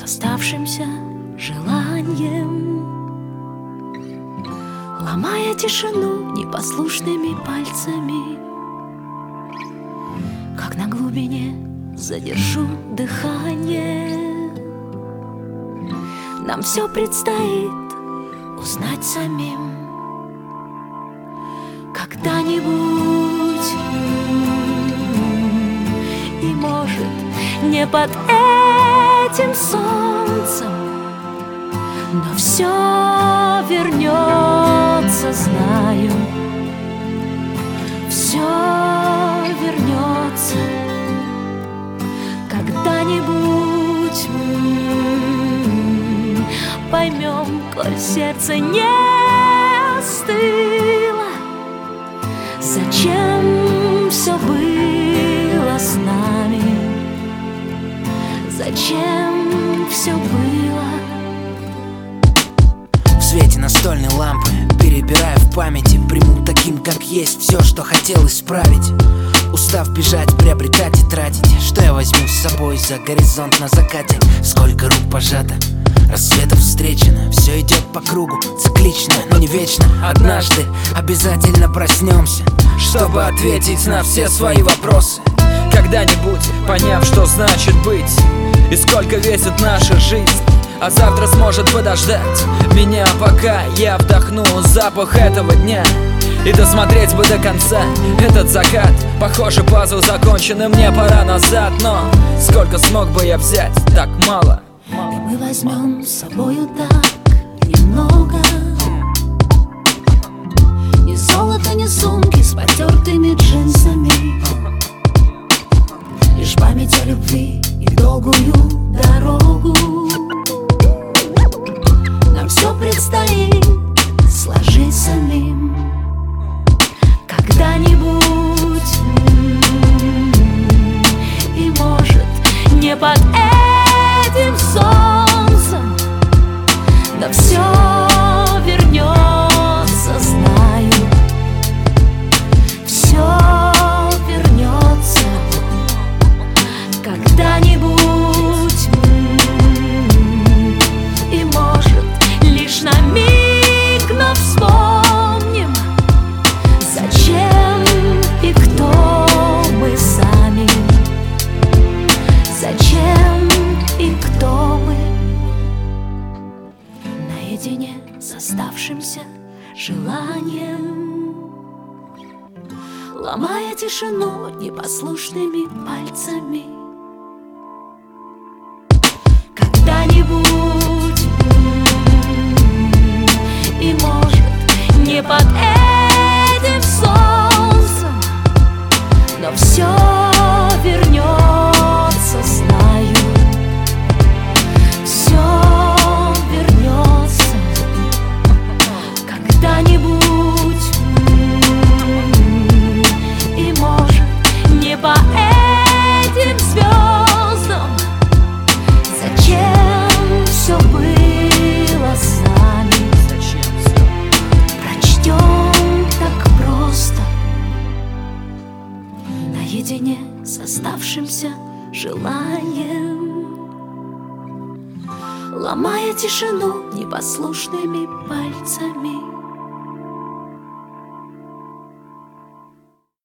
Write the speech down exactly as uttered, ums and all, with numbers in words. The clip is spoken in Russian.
оставшимся желанием, ломая тишину непослушными пальцами. Как на глубине задержу дыхание, нам все предстоит узнать самим. Когда-нибудь, и может не под этим солнцем, но все вернется, знаю, все вернется. Когда-нибудь мы поймем, коль сердце не остыло, зачем все было с нами, зачем все было. В свете настольной лампы, перебирая в памяти, приму таким, как есть, все, что хотел исправить. Устав бежать, приобретать и тратить, что я возьму с собой за горизонт на закате? Сколько рук пожато, рассветов встречено, все идет по кругу, циклично, но не вечно. Однажды обязательно проснемся, чтобы ответить на все свои вопросы. Когда-нибудь поняв, что значит быть и сколько весит наша жизнь, а завтра сможет подождать меня, пока я вдохну запах этого дня. И досмотреть бы до конца этот закат. Похоже, пазл закончен, и мне пора назад. Но сколько смог бы я взять? Так мало. И мы возьмем с собою так немного. Ни золота, ни сумки с потертыми джинсами, лишь память о любви и долгую дорогу. Нам все предстоит сложить самим. Когда-нибудь, и может не под этим солнцем, да все вернется, знаю, все вернется. Когда-нибудь, и может лишь на миг, но вспомним, зачем и кто мы сами, зачем и кто мы. Наедине с оставшимся желанием, ломая тишину непослушными пальцами. Когда-нибудь, и может не под этим солнцем, но все вернется, знаю, все вернется. Когда-нибудь, и может не по этим звездам, зачем все было с нами, прочтем так просто. Наедине с оставшимся желанием, ломая тишину непослушными пальцами.